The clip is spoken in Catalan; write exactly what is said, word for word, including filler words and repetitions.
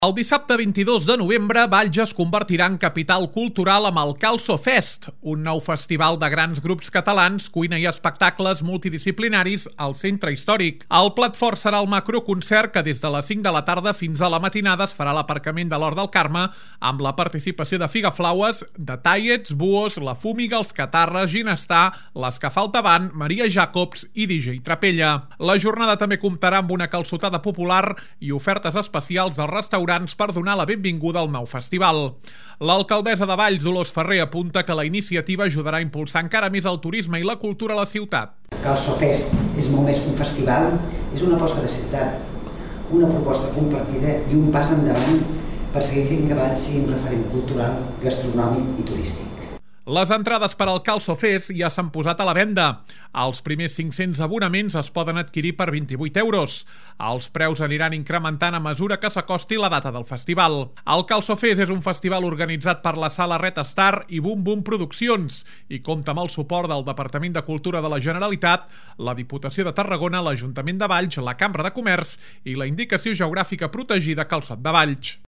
El dissabte vint-i-dos de novembre, Valls es convertirà en capital cultural amb el Calço Fest, un nou festival de grans grups catalans, cuina i espectacles multidisciplinaris al centre històric. El plat fort serà el macroconcert que des de les cinc de la tarda fins a la matinada es farà a l'aparcament de l'Hort del Carme amb la participació de Figaflaues, de Tallets, Buos, La Fúmiga, Els Catarres, Ginestar, Les que falta van, Maria Jacobs i D J Trapella. La jornada també comptarà amb una calçotada popular i ofertes especials als restaurants per donar la benvinguda al nou festival. L'alcaldessa de Valls, Dolors Ferrer, apunta que la iniciativa ajudarà a impulsar encara més el turisme i la cultura a la ciutat. Calço Fest és molt més que un festival, és una aposta de ciutat, una proposta compartida i un pas endavant per seguir fent que Valls sigui un referent cultural, gastronòmic i turístic. Les entrades per al Calço Fest ja s'han posat a la venda. Els primers cinc-cents abonaments es poden adquirir per vint-i-vuit euros. Els preus aniran incrementant a mesura que s'acosti la data del festival. El Calço Fest és un festival organitzat per la Sala Red Star i Boom Boom Produccions i compta amb el suport del Departament de Cultura de la Generalitat, la Diputació de Tarragona, l'Ajuntament de Valls, la Cambra de Comerç i la Indicació Geogràfica Protegida Calçot de Valls.